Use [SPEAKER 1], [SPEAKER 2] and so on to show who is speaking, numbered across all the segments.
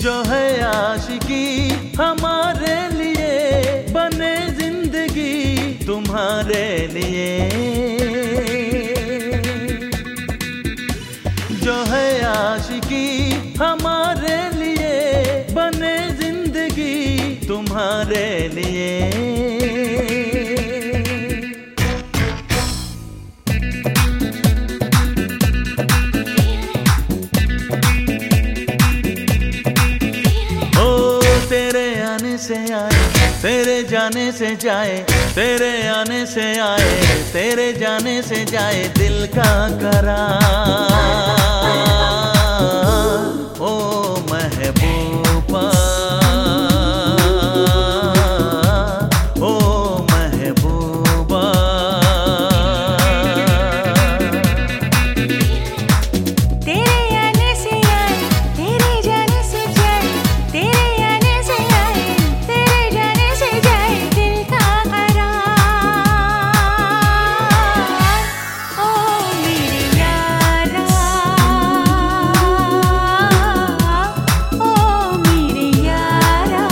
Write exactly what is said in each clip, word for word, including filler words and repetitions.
[SPEAKER 1] जो है आशिकी हमारे लिए, बने जिंदगी तुम्हारे लिए। जो है आशिकी हमारे लिए, बने जिंदगी तुम्हारे लिए। से आए तेरे जाने से जाए, तेरे आने से आए तेरे जाने से जाए दिल का करार। ओ महबूबा, ओ महबूबा।
[SPEAKER 2] तेरे आने से आए तेरे जाने से जाए, तेरे आने से आए तेरे जाने से जाए दिल का करार। ओ मेरे यारा, ओ मेरे यारा।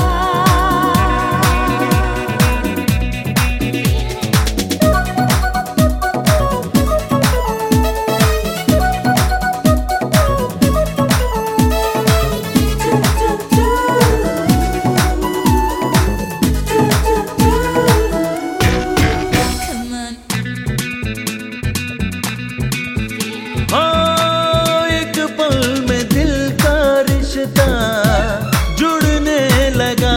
[SPEAKER 1] हाँ, एक पल में दिल का रिश्ता जुड़ने लगा।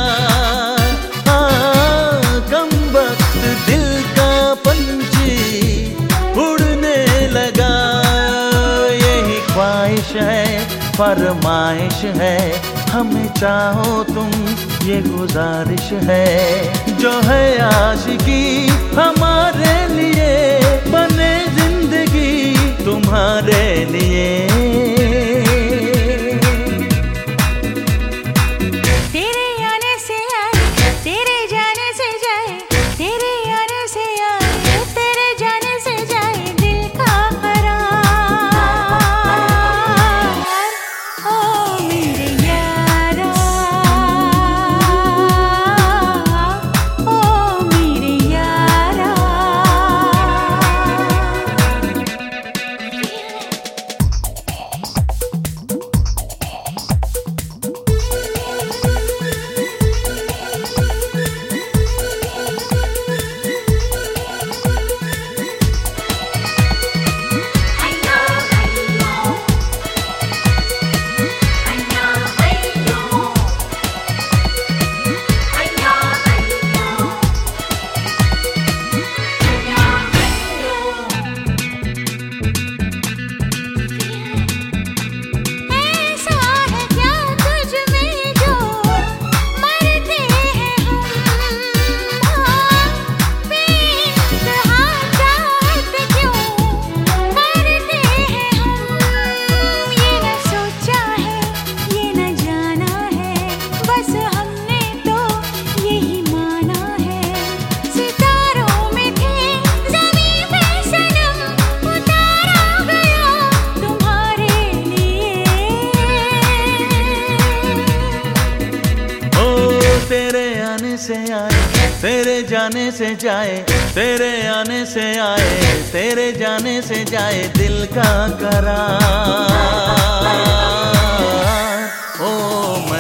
[SPEAKER 1] हाँ, कम वक्त दिल का पंछी उड़ने लगा। यही ख्वाहिश है, फरमाइश है, हमें चाहो तुम ये गुजारिश है। जो है आशिकी हमारे लिए, बने जिंदगी तुम्हारे लिए।
[SPEAKER 2] तेरे आने से आए तेरे जाने से जाए, तेरे आने से आए तेरे जाने से जाए दिल का करार। ओ मेरे यारा, ओ मेरे यारा। ऐसा है क्या तुझ में जो मरते हैं हम, बेइंतहा चाहत क्यों करते हैं हम। ये न सोचा है ये न जाना है, बस हमने तो यही माना है। सितारों में थे ज़मीं पे सनम, उतारा गया तुम्हारे लिए।
[SPEAKER 1] ओ तेरे आने से आए तेरे जाने से जाए, तेरे आने से आए तेरे जाने से जाए दिल का करार। ओ